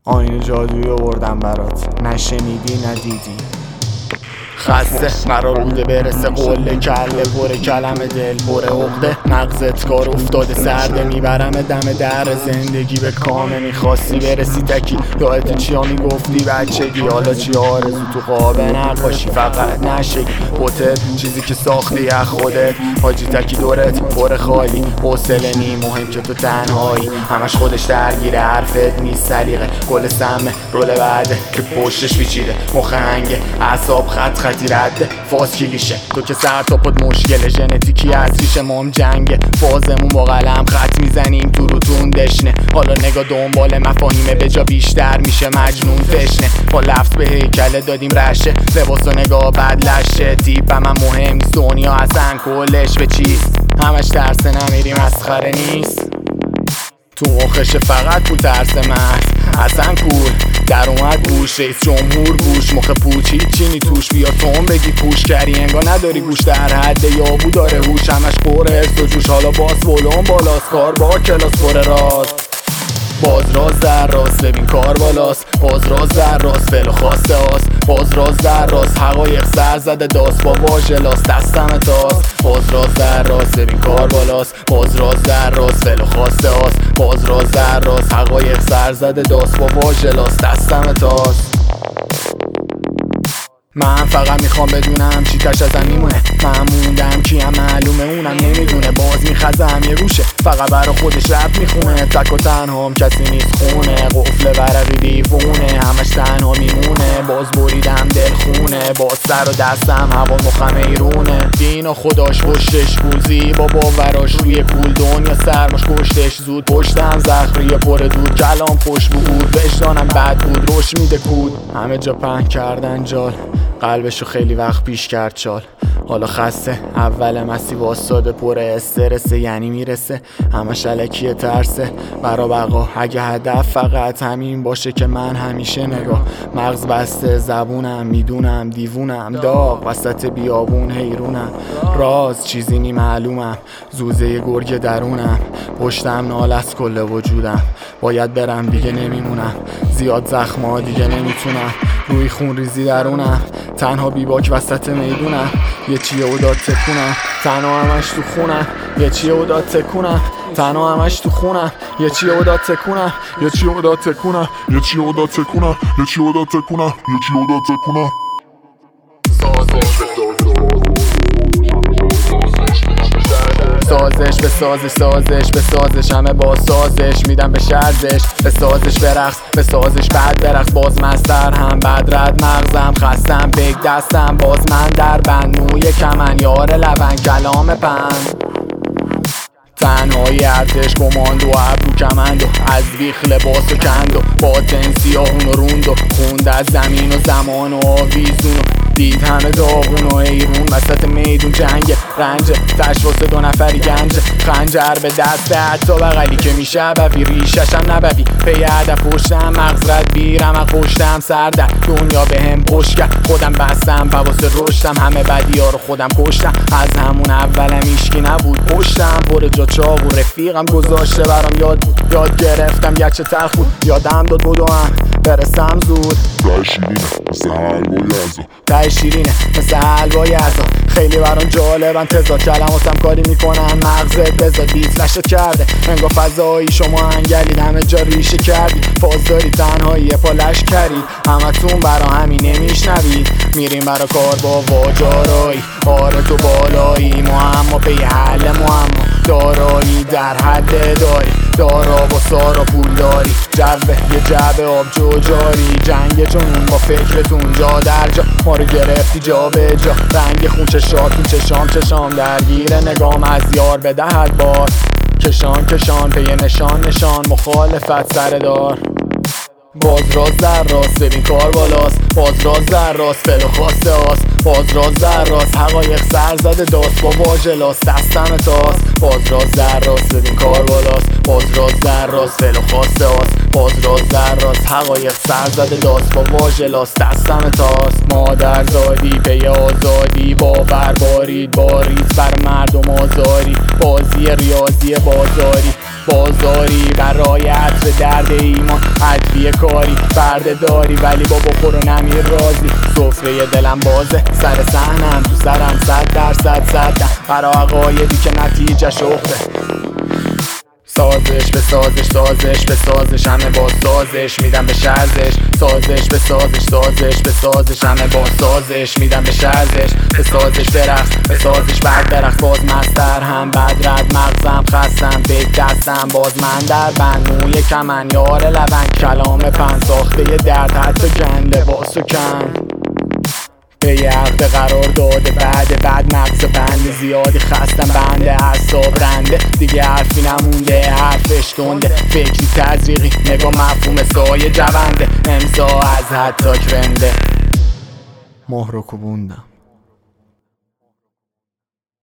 آینه جادویی آوردم برات، نشنیدی ندیدی. خسته قرار بوده برسه قله کله پر کلمه دل پر عقده، مغزت کار افتاده سرده میبرم دم در زندگی به کامه. میخواستی برسی تکی یادت چیا میگفتی بچگی، حالا چی آرزو تو خواب نقاشی فقط نشگی بوتت چیزی که ساختی از خودت. حاجی تکی دورت پر خالی حوصله نی مهم که تو تنهایی، همش خودش درگیره حرفت نیست سلیقه گل سمه رول بعده که پشتش پیچیده مخنگه اعصاب خط رده فاز کلیشه تو که سر تا پد مشکل ژنتیکی از ریشه مام جنگه فازمون با قلم خط میزنیم تو روتون دشنه. حالا نگاه دنبال مفاهیمه به جا بیشتر میشه مجنون تشنه، با لفظ به هیکله دادیم رشه لباس و نگاه بد لشه. تیپ من مهم نیست دنیا اصلا کلش به چیست، همش ترسه نمیریم مسخره نیست. تو مخش فقط پول ترس محض اصلا کول در اومد گوش رئیس جمهور گوش مخ پوچی چینی توش بیا تون بگی پوش کردی انگار نداری گوش در حد یابو داره هوش همش پر حرس و جوش. حالا باز ولون بالاست کار با کلاس پر راز باز راز در راست ببین کار بالاست باز راز در راست فعل خواسته هاست باز راز در راست حقایق سر زده داست با واژلاس دستم تاست باز راز در راست ببین کار بالاست باز راز در راست فعل خواسته هاست باز راز در راست حقایق سر زده داست با واژلاس دستم تاست. من فقط میخوام بدونم چی تش ازم میمونه، من موندم کیم معلومه اونم نمیدونه باز میخزم یه روشه فقط برا خودش رپ میخونه تک و تنها هم کسی نیست خونه قفل ورقی دیوونه همش تنها میمونه باز بریدم دل خونه باز سر و دستم هوا مخم ایرونه دین و خداش پشتش پوزی با باوراش روی پول دنیا سرماش کشتش زود پشتم زخری پر دود کلام خوش بود وجدانم بد بود روش میده کود همه جا پهن کردن جال قلبشو خیلی وقت پیش کرد چال. حالا خسته اول مسیح واساده پر استرسه یعنی میرسه همش الکیه ترسه برا بقا اگه هدف فقط همین باشه که من همیشه نگاه مغز بسته زبونم میدونم دیوونم داغ وسط بیابون حیرونم راز چیزی نی معلومم زوزه گرگ درونم پشتم نال از کل وجودم باید برم دیگه نمیمونم زیاد زخما دیگه نمیتونم روی خون ریزی درونم تنها بیباک وسط میدونم یه چیه و داد تکونم تنها همش تو خونم یه چیه و داد تکونم تنها همش تو خونم یه چیه و داد تکونم یه چیه و داد تکونم یه چیه و داد تکونم یه چیه و داد تکونم یه چیه و داد تکونم سازش به سازش سازش به سازش همه با سازش میدم به شرزش به سازش برقص به سازش بعد برقص باز مستر هم بد رد مغزم خستم بگ دستم باز من در بند موی کمن یار لبن کلام پند تنهایی ارتش کماندو ابرو کمندو از بیخ لباس و کندو باطن سیاهون و روندو خوند از زمین و زمان و آویزون دید همه داغون و ایرون وسط میدون جنگ رنج تش واسه دو نفری گنج خنجر به دست حتی بغلی که میشه بوی ریششم نبوی پی هدف پشتم مغز رد بیرم پشتم سر در دنیا به هم پشت کرد خودم بستم واسه رشتم همه بدی ها رو خودم کشتم از همون اولم ایشکی نبود پشتم پر جا چاق و رفیقم گذاشته برام یاد گرفتم گرچه تلخ بود یادم داد بدوم برسم زود ته شیرینه مثل حلوای ازا خیلی برام جالبن تضاد کلماتم کاری میکنن مغزت بزاد بیت لشت کرده انگار فضایی شما انگلید همه جا ریشه کردی فاز داری تنهایی پالش کرید همتون برا همین نمیشنوید میریم برا کار با واجارایی آره تو بالایی معما پی حل معما دارایی در حد داری دارا با سارا پول داری جوه یه جبه آب جوجاری جنگ جنون با فکرتون جا در جا ما رو گرفتی جا به جا رنگ خون چشاتون چشام درگیر نگام از یار بدهد بار کشان پی نشان مخالفت سردار باز راز در راست ببین کار بالاست باز راز در راست فعل و خواسته هاست باز راز در راست حقایق سر زده داست با واژلاس دستم تاست باز راز در راست ببین کار بالاست باز راز در راست فعل و خواسته هاست باز راز در راست حقایق سر زده داست با واژلاس دستم تاست مادر زادی پی آزادی باور بارید بر مردم آزاری بازی ریاضی بازاری برای عطر درد ایمان ادویه کاری برده داری ولی با بخور و نمیر رازی. سفره دلم بازه سر صحنم تو سرم 100% برا عقایدی که نتیجه شخته. سازش به سازش سازش به سازش همه با سازش میدم به شرزش. سازش به سازش سازش به سازش همه با سازش میدم به شرزش. به سازش برقص به سازش بعد برقص باز مستر هم بد رد مغزم خستم بیت دستم باز من در بند موی کمن یار لبن کلام پن ساخته درد حتی کن لباس و کن به یه هفته قرار داده بعد مغز بند زیادی خستم بنده اعصاب رنده دیگه حرفی نمونده حرفش تنده فکری تزریقی نگاه مفهوم سایه جونده امضا از حتی کرنده مهر رو کوبوندم.